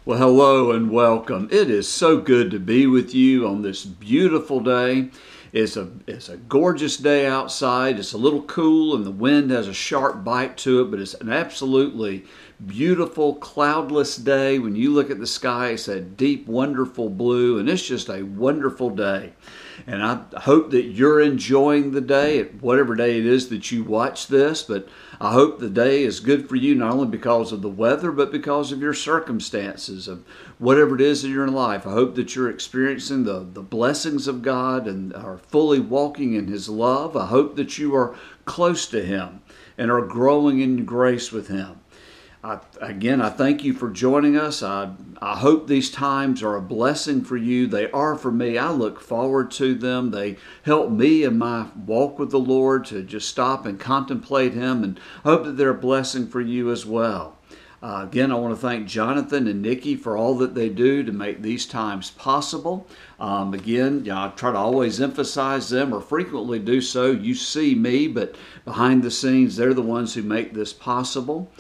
Well, hello and welcome. It is so good to be with you on this beautiful day. It's a gorgeous day outside. It's a little cool and the wind has a sharp bite to it, but it's an absolutely beautiful cloudless day. When you look at the sky, it's a deep, wonderful blue, and it's just a wonderful day. And I hope that you're enjoying the day, whatever day it is that you watch this, but I hope the day is good for you, not only because of the weather, but because of your circumstances, of whatever it is in your life. I hope that you're experiencing the blessings of God and are fully walking in His love. I hope that you are close to Him and are growing in grace with Him. I thank you for joining us. I hope these times are a blessing for you. They are for me. I look forward to them. They help me in my walk with the Lord to just stop and contemplate Him, and I hope that they're a blessing for you as well. I want to thank Jonathan and Nikki for all that they do to make these times possible. I try to always emphasize them, or frequently do so. You see me, but behind the scenes, they're the ones who make this possible.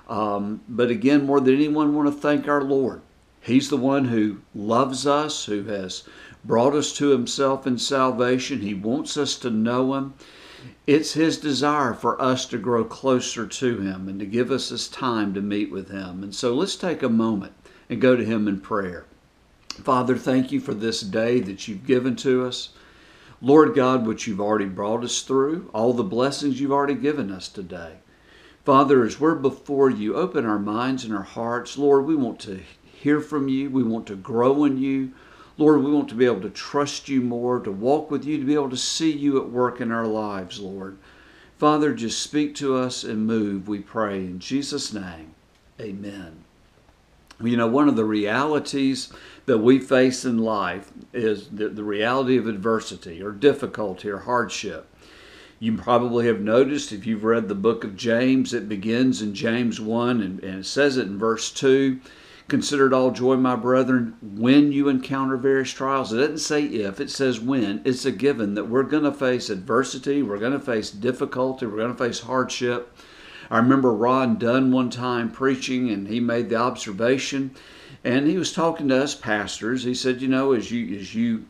But again, more than anyone, I want to thank our Lord. He's the one who loves us, who has brought us to Himself in salvation. He wants us to know Him. It's His desire for us to grow closer to Him and to give us this time to meet with Him. And so let's take a moment and go to Him in prayer. Father, thank you for this day that you've given to us. Lord God, what you've already brought us through, all the blessings you've already given us today. Father, as we're before you, open our minds and our hearts. Lord, we want to hear from you. We want to grow in you. Lord, we want to be able to trust you more, to walk with you, to be able to see you at work in our lives, Lord. Father, just speak to us and move, we pray. In Jesus' name, amen. You know, one of the realities that we face in life is the reality of adversity or difficulty or hardship. You probably have noticed, if you've read the book of James, it begins in James 1 and it says it in verse 2. Consider it all joy, my brethren, when you encounter various trials. It doesn't say if, it says when. It's a given that we're going to face adversity, we're going to face difficulty, we're going to face hardship. I remember Ron Dunn one time preaching, and he made the observation, and he was talking to us pastors. He said, you know, as you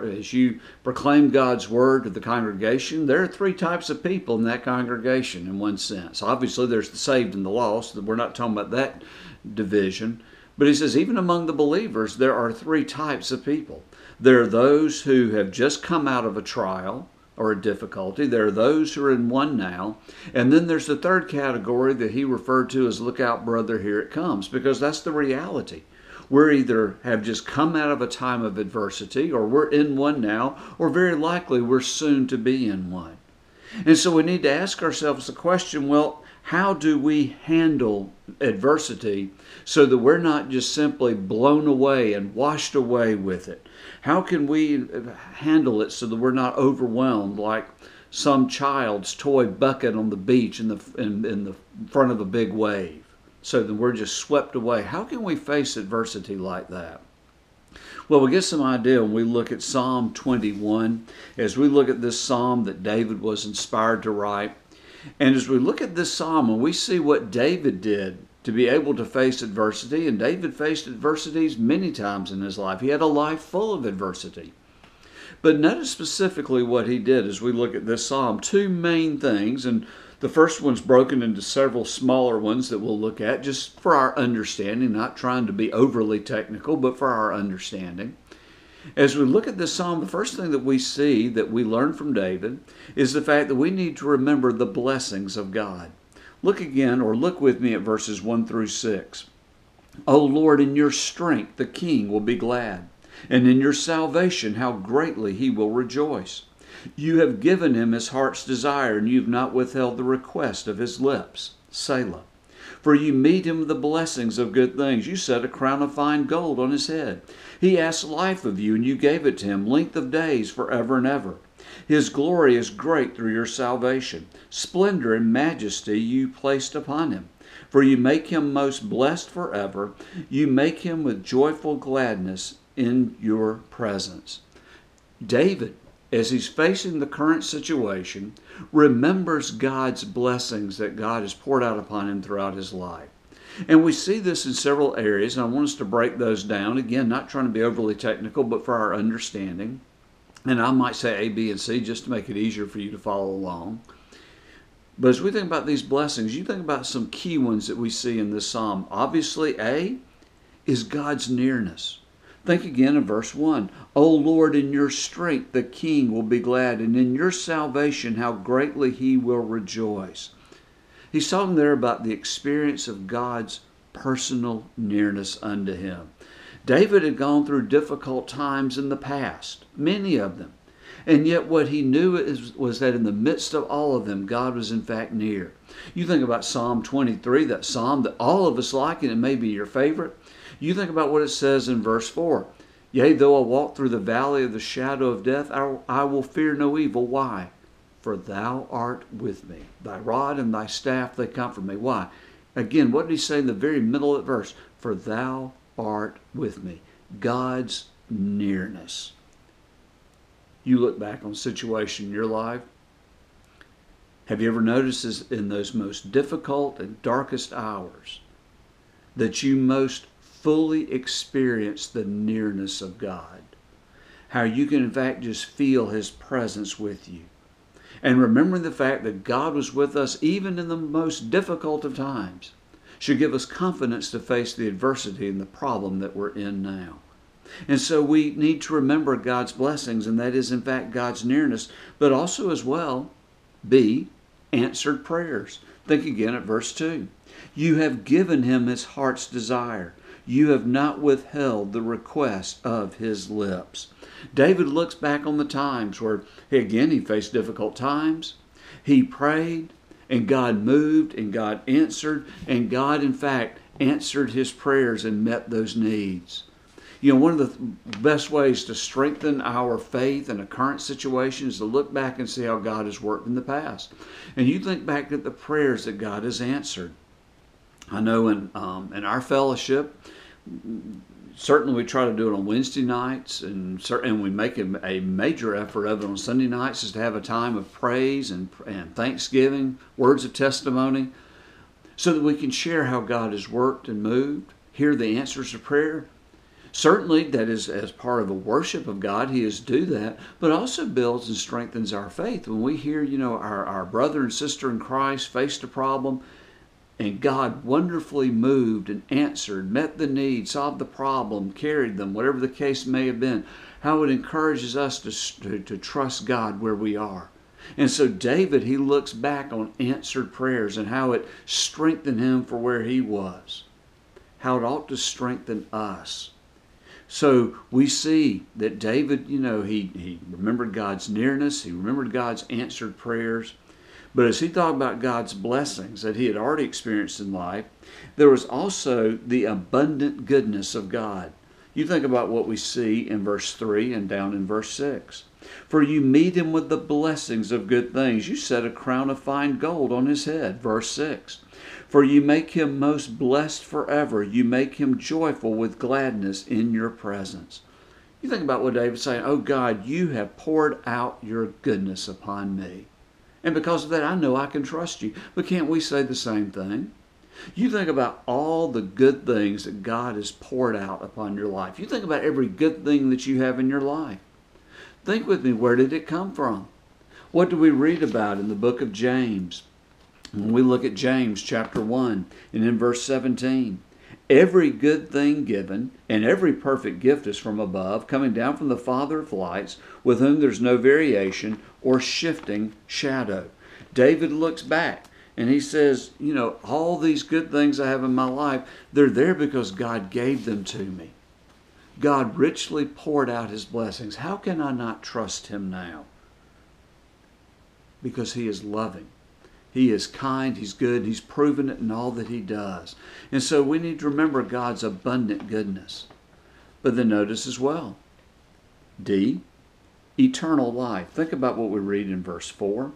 proclaim God's word to the congregation, there are three types of people in that congregation in one sense. Obviously, there's the saved and the lost. We're not talking about that division. But he says, even among the believers, there are three types of people. There are those who have just come out of a trial or a difficulty. There are those who are in one now. And then there's the third category that he referred to as, look out, brother, here it comes. Because that's the reality. We're either have just come out of a time of adversity, or we're in one now, or very likely we're soon to be in one. And so we need to ask ourselves the question, well, how do we handle adversity so that we're not just simply blown away and washed away with it? How can we handle it so that we're not overwhelmed like some child's toy bucket on the beach in the front of a big wave, so that we're just swept away? How can we face adversity like that? Well, we get some idea when we look at Psalm 21, as we look at this psalm that David was inspired to write. And as we look at this psalm and we see what David did to be able to face adversity, and David faced adversities many times in his life. He had a life full of adversity. But notice specifically what he did as we look at this psalm. Two main things, and the first one's broken into several smaller ones that we'll look at just for our understanding, not trying to be overly technical, but for our understanding. As we look at this psalm, the first thing that we see, that we learn from David, is the fact that we need to remember the blessings of God. Look again, or look with me at verses 1 through 6. O Lord, in your strength the king will be glad, and in your salvation how greatly he will rejoice. You have given him his heart's desire, and you have not withheld the request of his lips. Selah. For you meet him with the blessings of good things. You set a crown of fine gold on his head. He asked life of you, and you gave it to him, length of days forever and ever. His glory is great through your salvation. Splendor and majesty you placed upon him. For you make him most blessed forever. You make him with joyful gladness in your presence. David, as he's facing the current situation, remembers God's blessings that God has poured out upon him throughout his life. And we see this in several areas, and I want us to break those down. Again, not trying to be overly technical, but for our understanding. And I might say A, B, and C just to make it easier for you to follow along. But as we think about these blessings, you think about some key ones that we see in this psalm. Obviously, A is God's nearness. Think again in verse 1. O Lord, in your strength the king will be glad, and in your salvation how greatly he will rejoice. He's talking there about the experience of God's personal nearness unto him. David had gone through difficult times in the past, many of them. And yet what he knew was that in the midst of all of them, God was in fact near. You think about Psalm 23, that psalm that all of us like, and it may be your favorite. You think about what it says in verse 4. Yea, though I walk through the valley of the shadow of death, I will fear no evil. Why? For thou art with me. Thy rod and thy staff, they comfort me. Why? Again, what did he say in the very middle of the verse? For thou art with me. God's nearness. You look back on a situation in your life. Have you ever noticed in those most difficult and darkest hours that you most fully experience the nearness of God? How you can in fact just feel his presence with you. And remembering the fact that God was with us even in the most difficult of times should give us confidence to face the adversity and the problem that we're in now. And so we need to remember God's blessings, and that is in fact God's nearness, but also as well, B, answered prayers. Think again at verse 2. You have given him his heart's desire. You have not withheld the request of his lips. David looks back on the times where, again, he faced difficult times. He prayed, and God moved, and God answered, and God, in fact, answered his prayers and met those needs. You know, one of the best ways to strengthen our faith in a current situation is to look back and see how God has worked in the past. And you think back at the prayers that God has answered. I know in our fellowship, certainly we try to do it on Wednesday nights, and we make a major effort of it on Sunday nights, is to have a time of praise and thanksgiving, words of testimony, so that we can share how God has worked and moved, hear the answers to prayer. Certainly, that is as part of a worship of God, he is do that, but also builds and strengthens our faith. When we hear, our brother and sister in Christ faced a problem, and God wonderfully moved and answered, met the need, solved the problem, carried them, whatever the case may have been, how it encourages us to trust God where we are. And so David, he looks back on answered prayers and how it strengthened him for where he was, how it ought to strengthen us. So we see that David, he remembered God's nearness, he remembered God's answered prayers. But as he thought about God's blessings that he had already experienced in life, there was also the abundant goodness of God. You think about what we see in verse 3 and down in verse 6. For you meet him with the blessings of good things. You set a crown of fine gold on his head. Verse 6. For you make him most blessed forever. You make him joyful with gladness in your presence. You think about what David's saying. Oh God, you have poured out your goodness upon me. And because of that, I know I can trust you. But can't we say the same thing? You think about all the good things that God has poured out upon your life. You think about every good thing that you have in your life. Think with me, where did it come from? What do we read about in the book of James? When we look at James chapter 1 and in verse 17. Every good thing given and every perfect gift is from above, coming down from the Father of lights, with whom there's no variation or shifting shadow. David looks back and he says, all these good things I have in my life, they're there because God gave them to me. God richly poured out his blessings. How can I not trust him now? Because he is loving. He is kind, he's good, he's proven it in all that he does. And so we need to remember God's abundant goodness. But then notice as well, D, eternal life. Think about what we read in verse 4.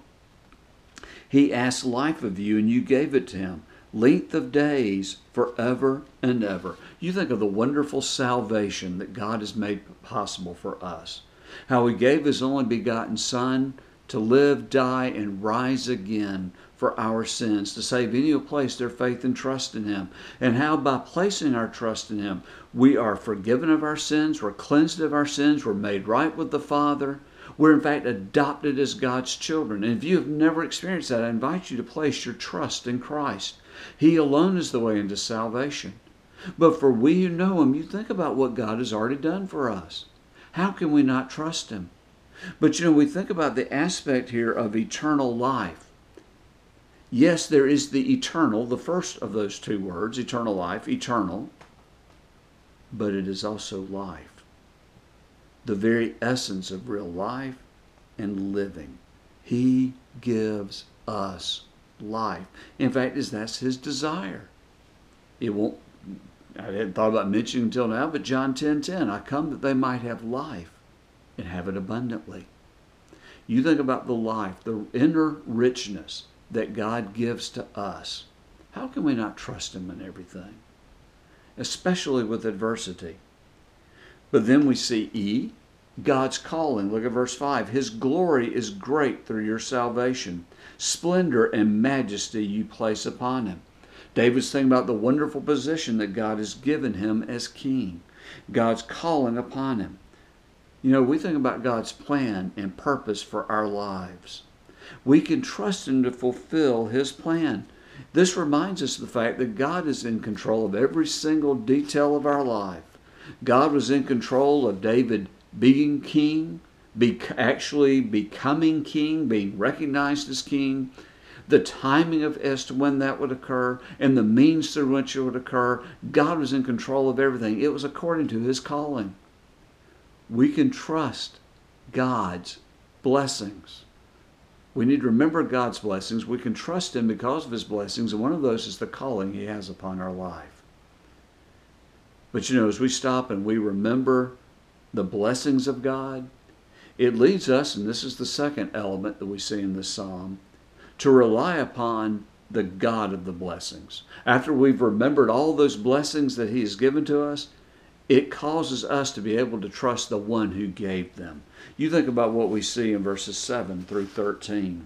He asked life of you, and you gave it to him. Length of days forever and ever. You think of the wonderful salvation that God has made possible for us. How he gave his only begotten Son to live, die, and rise again for our sins, to save any who place their faith and trust in Him. And how by placing our trust in Him, we are forgiven of our sins, we're cleansed of our sins, we're made right with the Father. We're in fact adopted as God's children. And if you have never experienced that, I invite you to place your trust in Christ. He alone is the way into salvation. But for we who know Him, you think about what God has already done for us. How can we not trust Him? But we think about the aspect here of eternal life. Yes, there is the eternal, the first of those two words, eternal life, eternal, but it is also life. The very essence of real life and living. He gives us life. In fact, that's His desire. I hadn't thought about mentioning until now, but John 10:10, I come that they might have life and have it abundantly. You think about the life, the inner richness that God gives to us. How can we not trust Him in everything? Especially with adversity. But then we see God's calling. Look at verse 5. His glory is great through your salvation. Splendor and majesty you place upon Him. David's thinking about the wonderful position that God has given him as king. God's calling upon him. We think about God's plan and purpose for our lives. We can trust Him to fulfill His plan. This reminds us of the fact that God is in control of every single detail of our life. God was in control of David being king, actually becoming king, being recognized as king, the timing as to when that would occur, and the means through which it would occur. God was in control of everything. It was according to His calling. We can trust God's blessings. We need to remember God's blessings. We can trust Him because of His blessings, and one of those is the calling He has upon our life. But as we stop and we remember the blessings of God, it leads us, and this is the second element that we see in this psalm, to rely upon the God of the blessings. After we've remembered all those blessings that He has given to us, it causes us to be able to trust the one who gave them. You think about what we see in verses 7 through 13.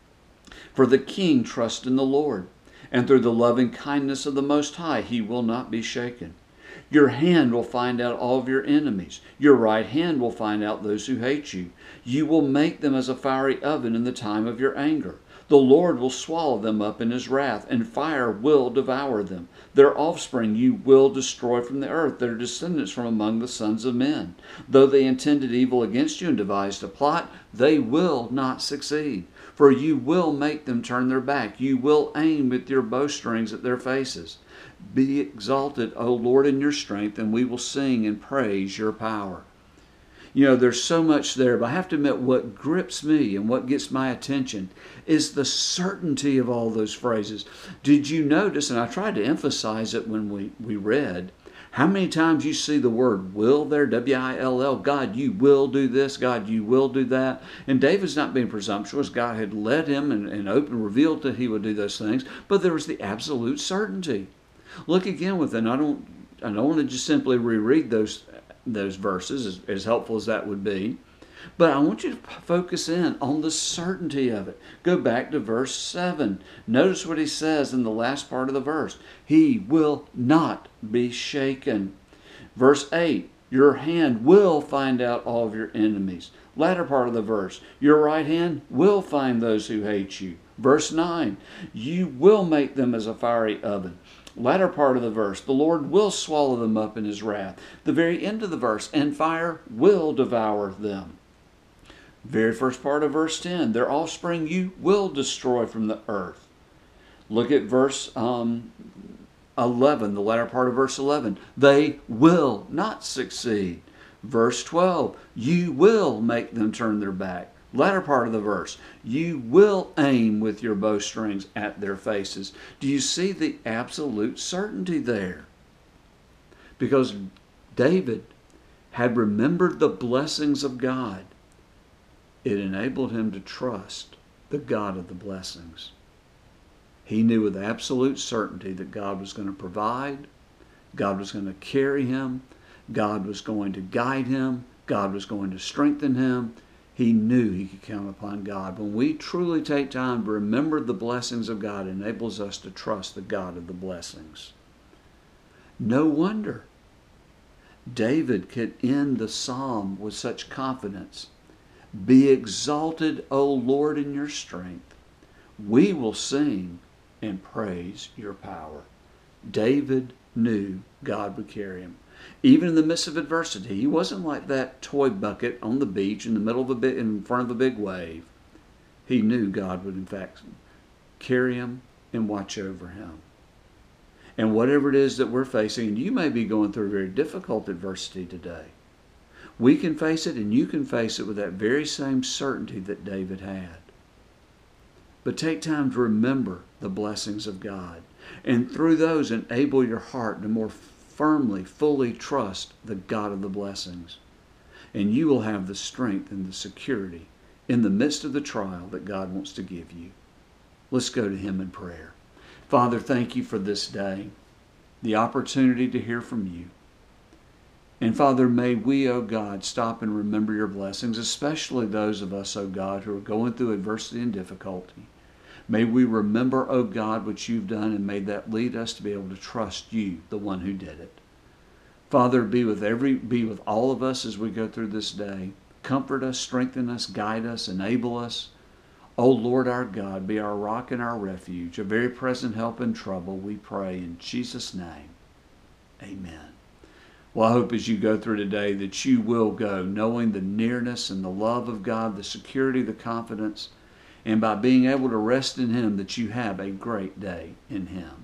For the king trusts in the Lord, and through the loving kindness of the Most High He will not be shaken. Your hand will find out all of your enemies. Your right hand will find out those who hate you. You will make them as a fiery oven in the time of your anger. The Lord will swallow them up in His wrath, and fire will devour them. Their offspring you will destroy from the earth, their descendants from among the sons of men. Though they intended evil against you and devised a plot, they will not succeed. For you will make them turn their back. You will aim with your bowstrings at their faces. Be exalted, O Lord, in your strength, and we will sing and praise your power. There's so much there, but I have to admit what grips me and what gets my attention is the certainty of all those phrases. Did you notice, and I tried to emphasize it when we read, how many times you see the word will there, W-I-L-L, God, you will do this, God, you will do that. And David's not being presumptuous. God had led him and revealed that he would do those things, but there was the absolute certainty. Look again with it. I don't want to just simply reread those verses, as helpful as that would be. But I want you to focus in on the certainty of it. Go back to verse 7. Notice what he says in the last part of the verse. He will not be shaken. Verse 8. Your hand will find out all of your enemies. Latter part of the verse. Your right hand will find those who hate you. Verse 9. You will make them as a fiery oven. Latter part of the verse, the Lord will swallow them up in His wrath. The very end of the verse, and fire will devour them. Very first part of verse 10, their offspring you will destroy from the earth. Look at verse 11, the latter part of verse 11. They will not succeed. Verse 12, you will make them turn their back. Latter part of the verse, you will aim with your bowstrings at their faces. Do you see the absolute certainty there? Because David had remembered the blessings of God. It enabled him to trust the God of the blessings. He knew with absolute certainty that God was going to provide, God was going to carry him, God was going to guide him, God was going to strengthen him. He knew he could count upon God. When we truly take time to remember the blessings of God, it enables us to trust the God of the blessings. No wonder David could end the psalm with such confidence. Be exalted, O Lord, in your strength. We will sing and praise your power. David knew God would carry him. Even in the midst of adversity, he wasn't like that toy bucket on the beach in front of a big wave. He knew God would in fact carry him and watch over him. And whatever it is that we're facing, and you may be going through a very difficult adversity today, we can face it, and you can face it with that very same certainty that David had. But take time to remember the blessings of God, and through those enable your heart to more firmly, fully trust the God of the blessings. And you will have the strength and the security in the midst of the trial that God wants to give you. Let's go to Him in prayer. Father, thank you for this day, the opportunity to hear from you. And Father, may we, O God, stop and remember your blessings, especially those of us, O God, who are going through adversity and difficulty. May we remember, O God, what you've done, and may that lead us to be able to trust you, the one who did it. Father, be with all of us as we go through this day. Comfort us, strengthen us, guide us, enable us. O Lord our God, be our rock and our refuge, a very present help in trouble, we pray in Jesus' name. Amen. Well, I hope as you go through today that you will go knowing the nearness and the love of God, the security, the confidence, and by being able to rest in Him, that you have a great day in Him.